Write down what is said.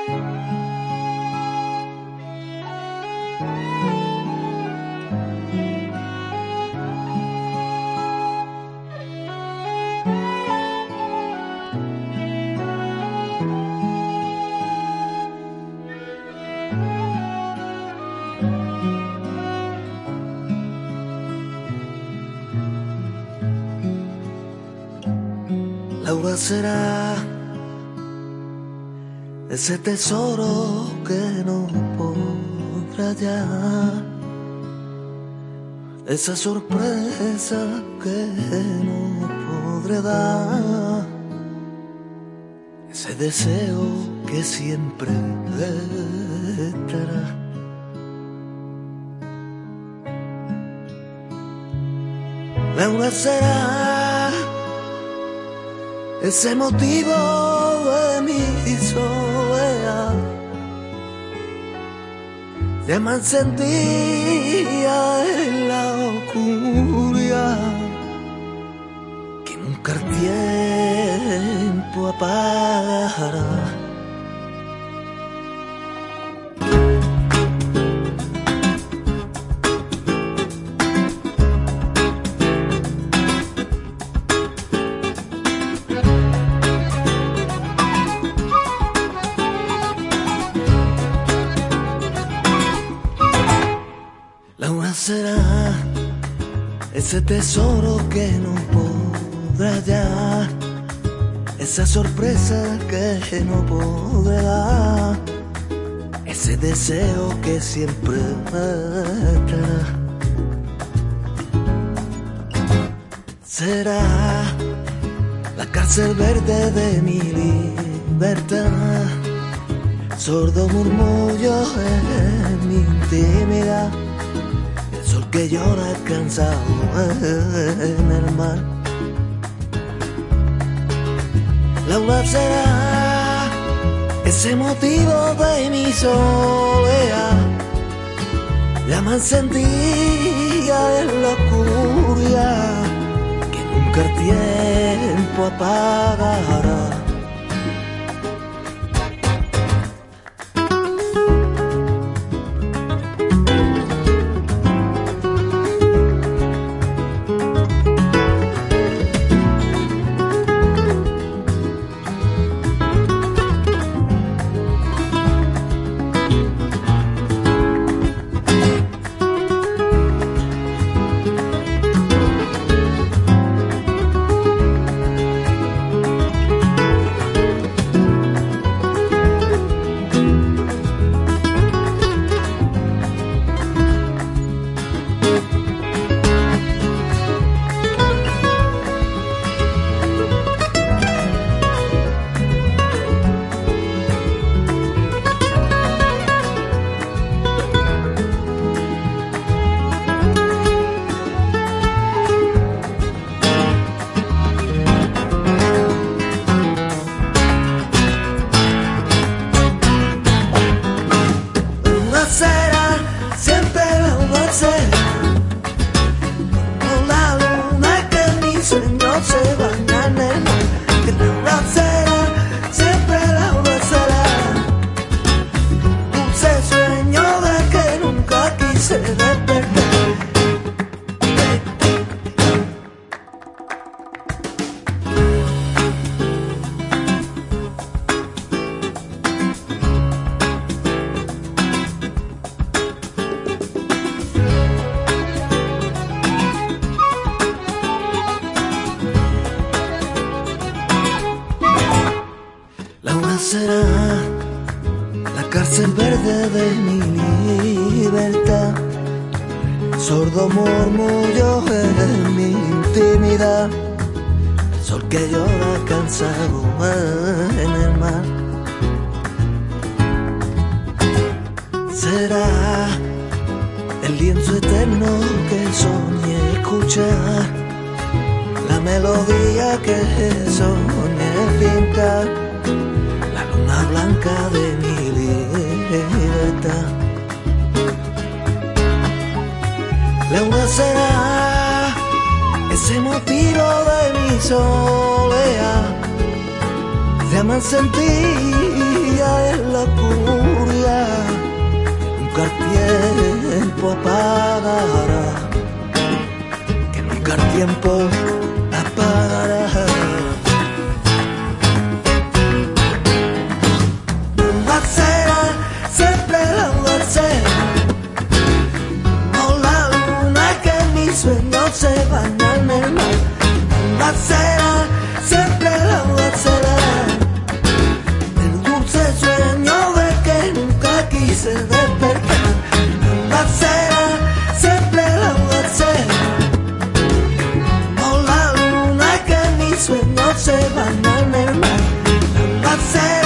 Laura será ese tesoro que no podrá hallar, esa sorpresa que no podré dar, ese deseo que siempre estará. Laura será ese motivo de mi soledad, de mal sentía en la oscuridad, que nunca el tiempo apagará. Laura será ese tesoro que no podrá hallar, esa sorpresa que no podré dar, ese deseo que siempre estará. Será la cárcel verde de mi libertad, sordo murmullo en mi intimidad, sol que llora cansado en el mar. Laura será ese motivo de mi soledad, de mal sentía en la oscuridad, que nunca el tiempo apagará. Con la luna que mis sueños se bañan en el mar, que Laura será, siempre Laura será, dulce sueño de que nunca quise despertar. Laura será la cárcel verde de mi libertad, sordo murmullo en mi intimidad, el sol que llora cansado en el mar. Será el lienzo eterno que soñé escuchar, la melodía que soñé pintar, la luna blanca de mi libertad. Laura será ese motivo de mi soledad, de mal sentir vida es la curia, nunca el tiempo apagará, que nunca el tiempo apagará. La acera, siempre la acera, no la luna que mis sueños se bañan en el mar. La acera, siempre la acera, el dulce sueño de que nunca quise despertar. La acera, siempre la acera, no la luna que mis sueños se bañan en el mar. La acera,